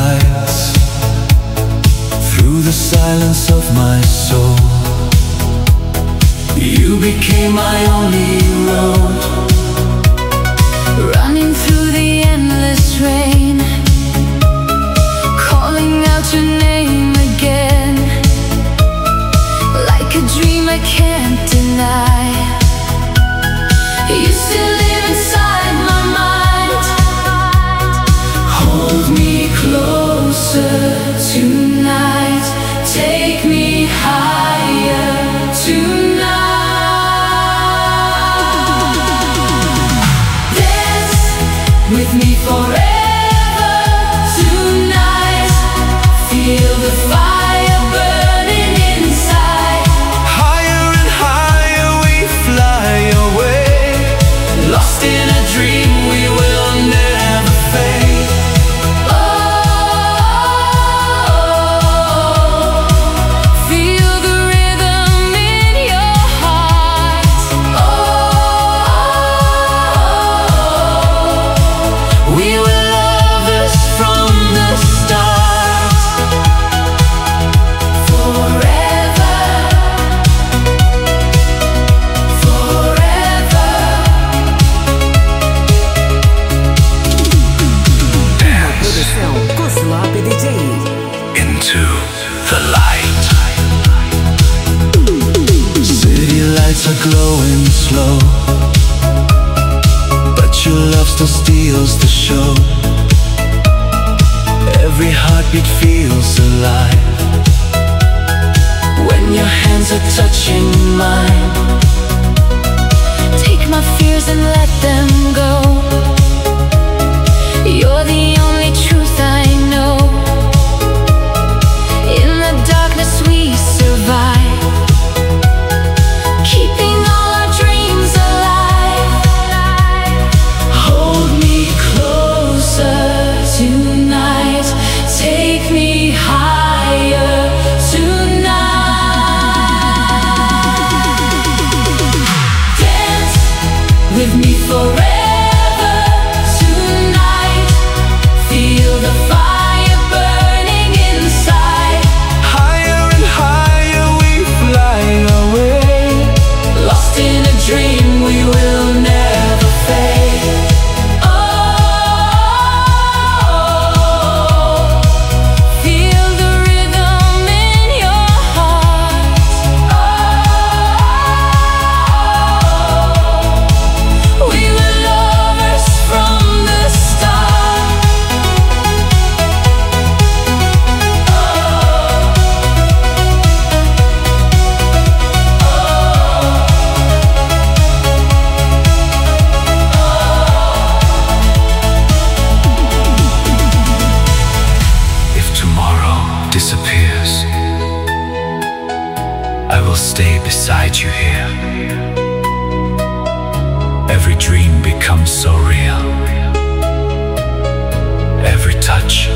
lights through the silence of my soul. You became my only road, running through the endless rain, calling out your name again, like a dream I can't deny. You still live inside my mind. Hold me closer tonight, take me higher tonight. With me forever tonight, feel the fire burning inside. Higher and higher we fly away, lost in a dream we will never fade. Oh, feel the rhythm in your heart. We were lovers from the start. Forever, forever. Produção Kozlop DJ. Into the light. City lights are glowing slow, but your love still steals the show. Every heartbeat feels alive when your hands are touching mine. Take my fears and let them go. You're the only truth I know. In the darkness we survive, keeping all our dreams alive. Hold me closer tonight, take me higher tonight. Dance with me forever tonight, feel the fire burning inside. Higher and higher we fly away, Lost in a dream we will never fade. Oh, feel the rhythm in your heart. Oh, we were lovers from the start. If tomorrow disappears, I will stay beside you here. Every dream becomes so real, every touch